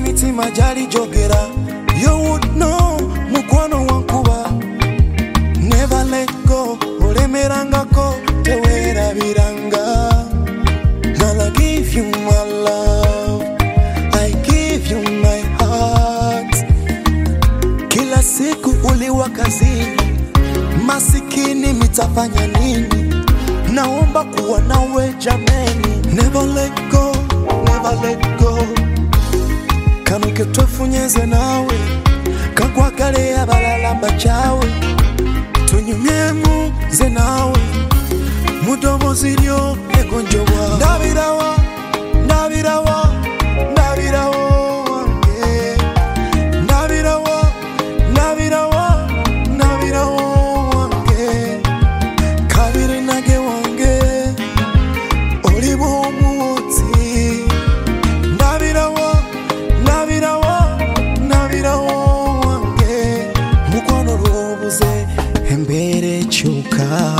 mitima jali jogera. You would know mukwano wankuba. Never let go. Olemeranga ko tewera biranga. Girl, I give you my love. I give you my heart. Kila siku uliwa kazini, masikini mitafanya nini? Naomba kuwa nawe jameni. Never let go, never let go. Kanuke twafunyeze nawe, kakwa kale abalalamba chawe. Tunyumyemu ze nawe, mudomo ziryo egonjowa. Ndabirawa, ndabirawa, ndabirawa wange. Ndabirawa, ndabirawa, ndabirawa wange. Kabiri nage wange, olibo muoti. Ndabirawa, ndabirawa, ndabirawa wange. Mukwano robuze embere chuka.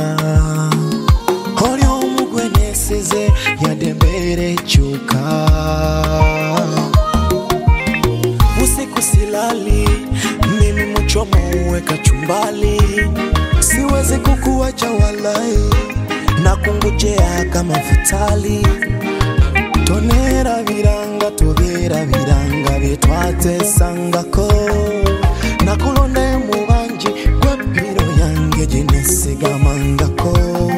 Yadembere chuka. Usiku silali, mimi mchomo uweka chumbali. Siwezi kukuacha walai, na kungojea kama futali. Tonera viranga, togera viranga, vitwate sangako. Na kulonde mubanji, kwa piro yange jinesiga mangako.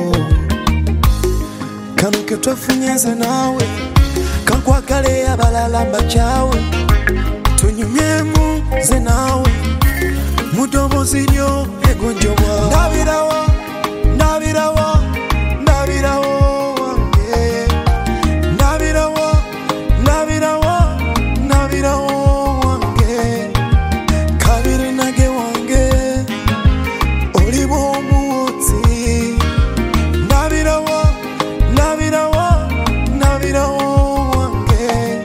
Kanuke twafunyeze nawe, kankwa kale abalalamba chawe. Tunyumyemu ze nawe, mudomo ziryo egonjowa. Ndabirawa, ndabirawa, ndabirawa wange. Ndabirawa, ndabirawa, ndabirawa wange. Kabiri nage wange, olibo muoti. Ndabirawa, ndabirawa, ndabirawa wange.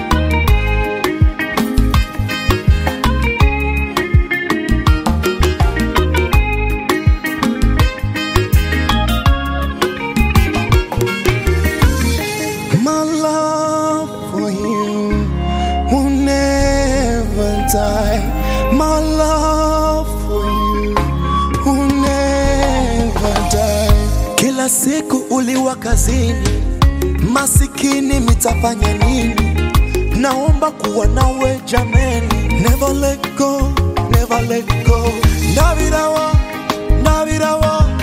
My love for you will never die. My love for you will never die. Kila siku uliwa kazini, masikini mitafanya nini? Naomba kuwa nawe jameni. Never let go, never let go. Ndabirawa, ndabirawa,